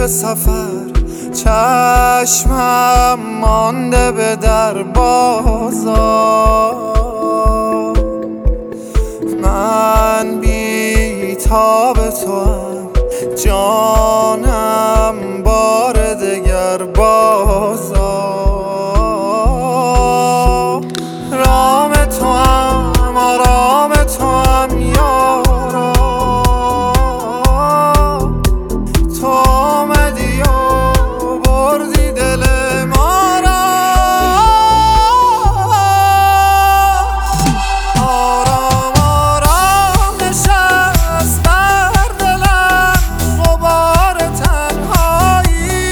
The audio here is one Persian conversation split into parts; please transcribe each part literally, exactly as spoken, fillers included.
دل سفر، چشمم مانده به در بازار. من بی تاب توام، جانم بار دگر بازار. رام توام، آرام توام یارا، تو آمدی و بردی دل ما را. آرام آرام نشست بر دلم غبار تنهایی،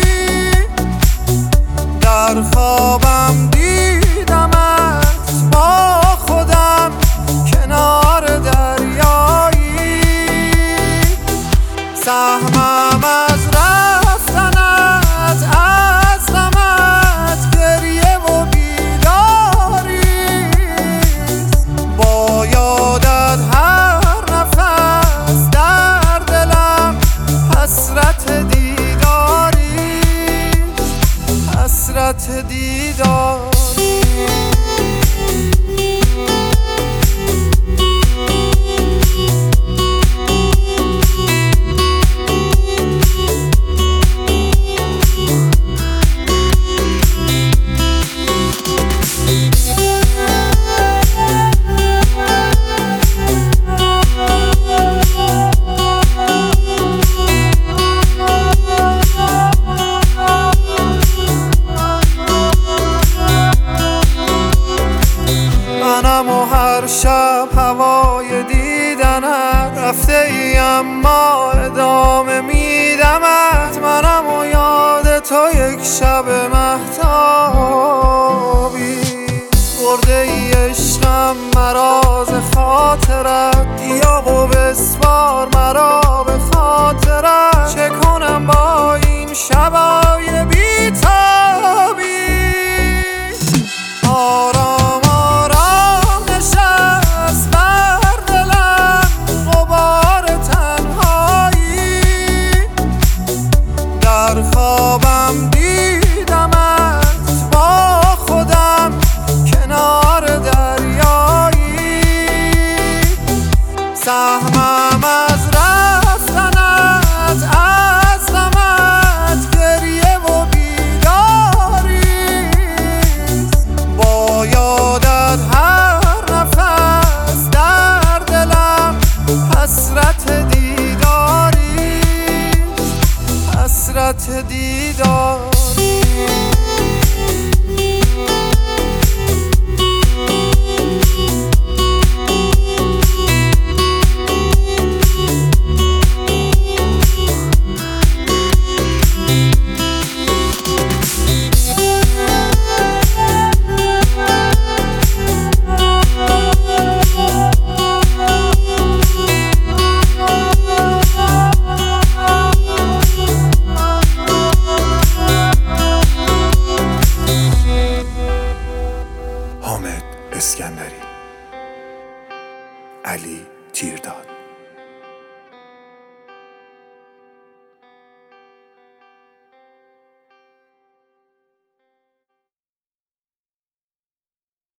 در خوابم دیدمت با خودم کنار دریایی. سهمم از رفتنت، از غمت گریه و بیداریست. با یادت هر نفس در دلم حسرت دیداریست، حسرت دیداری. منم و هر شب هوای دیدنت، رفته ای اما ادامه میدمت. منم و یاد تو یک شب مهتابی، برده ای عشقم مراز خاطرت. یا و بسپار مرا به خاطرت، چه کنم با این شبای بیتابی. آرام در خوابم دیدمت با خودم کنار دریایی. سهمم از رفتنت، از غمت گریه و بیداریست. با یادت هر نفس در دلم حسرت دیداریست، حسرت دیداری. حامد اسکندری، علی تیرداد.